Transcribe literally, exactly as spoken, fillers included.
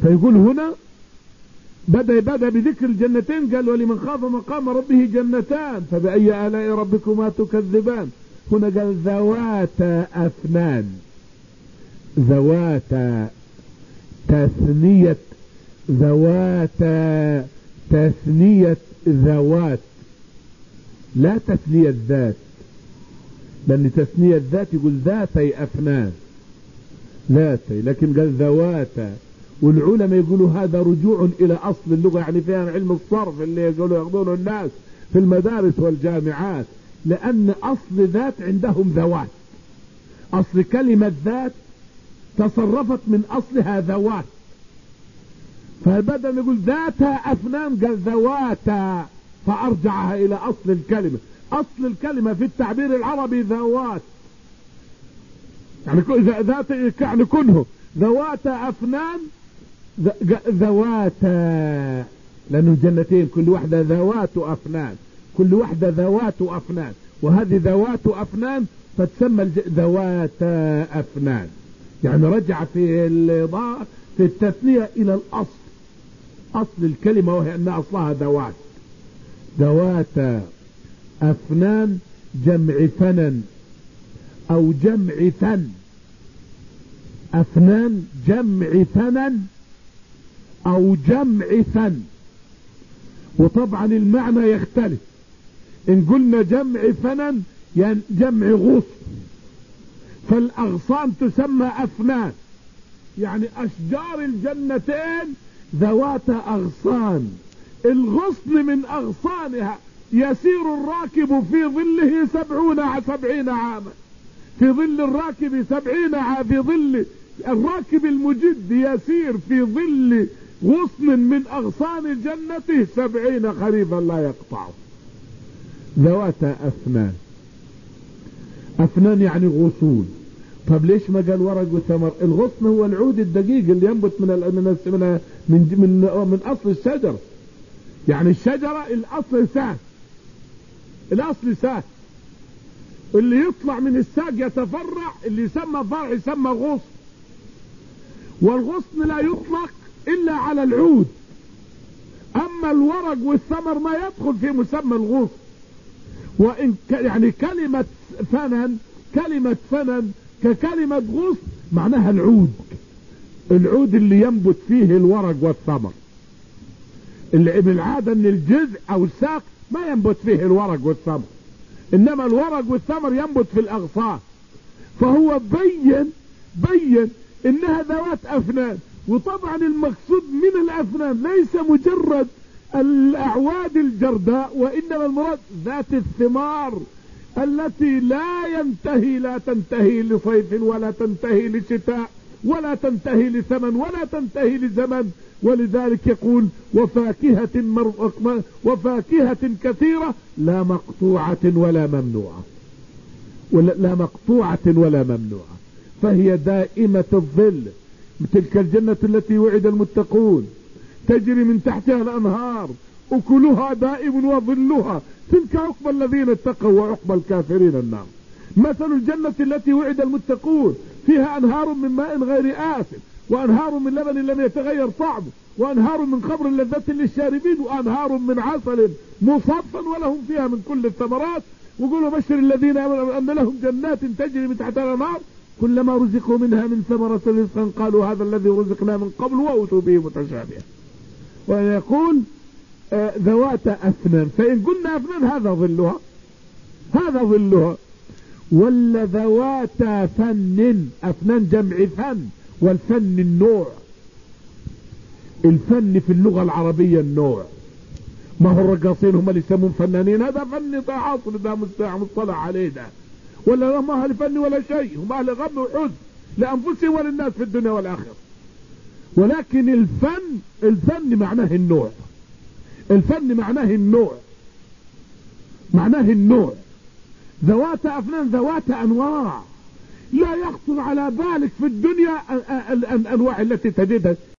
فيقول هنا بدأ بدأ بذكر الجنتين، قال ولمن خاف مقام ربه جنتان فبأي آلاء ربكما تكذبان. هنا قال ذواتا أفنان، ذواتا تثنية، ذواتا تثنية ذوات، لا تثنية ذات، لأن تثنية ذات يقول ذاتي أفنان ذاتي، لكن قال ذواتا. والعلماء يقولوا هذا رجوع إلى أصل اللغة، يعني فيها علم الصرف اللي يقولوا ياخذونه الناس في المدارس والجامعات، لأن أصل ذات عندهم ذوات، أصل كلمة ذات تصرفت من أصلها ذوات، فبدل يقول ذاتا أفنان قال ذواتا، فأرجعها إلى أصل الكلمة. أصل الكلمة في التعبير العربي ذوات، يعني ذات يعني كنه ذواتا أفنان ذواتا، لأنه جنتين كل واحدة ذوات أفنان، كل واحدة ذوات أفنان، وهذه ذوات أفنان فتسمى ذواتا أفنان، يعني رجع في في التثنية إلى الأصل، أصل الكلمة وهي أن أصلها ذوات. ذواتا أفنان جمع فنن أو جمع فن، أفنان جمع فنن أو جمع فن، وطبعا المعنى يختلف. إن قلنا جمع فنن يعني جمع غصن، فالأغصان تسمى أفنان، يعني أشجار الجنتين ذوات أغصان، الغصن من أغصانها يسير الراكب في ظله سبعون سبعين عاما، في ظل الراكب سبعين عاما، في ظل الراكب المجد يسير في ظل غصن من أغصان جنته سبعين خريفا لا يقطعه. ذوات أفنان، أفنان يعني غصون. طب ليش ما قال ورق وثمر؟ الغصن هو العود الدقيق اللي ينبت من من من من, من, من أصل الشجرة، يعني الشجرة الأصل ساق، الأصل ساق، اللي يطلع من الساق يتفرع اللي يسمى فرع يسمى غصن، والغصن لا يطلق إلا على العود، أما الورق والثمر ما يدخل في مسمى الغصن. وإن يعني كلمة فنن، كلمة فنن ككلمة غصن معناها العود، العود اللي ينبت فيه الورق والثمر، اللي بالعادة ان الجذع او الساق ما ينبت فيه الورق والثمر، انما الورق والثمر ينبت في الاغصان. فهو بين بين انها ذوات افنان. وطبعا المقصود من الافنان ليس مجرد الاعواد الجرداء، وانما المراد ذات الثمار التي لا ينتهي لا تنتهي لصيف ولا تنتهي لشتاء ولا تنتهي لثمن ولا تنتهي لزمن. ولذلك يقول وفاكهة مر... وفاكهة كثيرة لا مقطوعة ولا ممنوعة، ولا لا مقطوعة ولا ممنوعة، فهي دائمة الظل. تلك الجنة التي وعد المتقون تجري من تحتها الأنهار أكلها دائم وظلها تلك عقبى الذين اتقوا وعقبى الكافرين النار. مثل الجنة التي وعد المتقون فيها أنهار من ماء غير آسن، وأنهار من لبن لم يتغير طعمه، وأنهار من خمر لذة للشاربين، وأنهار من عسل مصفى ولهم فيها من كل الثمرات. وقولوا بشر الذين آمنوا أن لهم جنات تجري من تحتها الأنهار كلما رزقوا منها من ثمرة رزقا قالوا هذا الذي رزقنا من قبل وأتوا به متشابها. ويقول آه ذوات أفنان، فإن قلنا أفنان هذا ظلها، هذا ظلها. ولا ذوات فن، أفنان جمع فن، والفن النوع، الفن في اللغة العربية النوع. ما هو الرقاصين هم اللي يسمون فنانين؟ هذا فن عاصر، ده مصطلح عليه ده، ولا هم أهل فن ولا شيء، هم أهل غم وحزن لأنفسهم وللناس في الدنيا والآخرة. ولكن الفن، الفن معناه النوع، الفن معناه النوع، معناه النوع. ذوات أفنان ذوات أنواع، لا يخطر على بالك في الدنيا الأنواع التي تجدها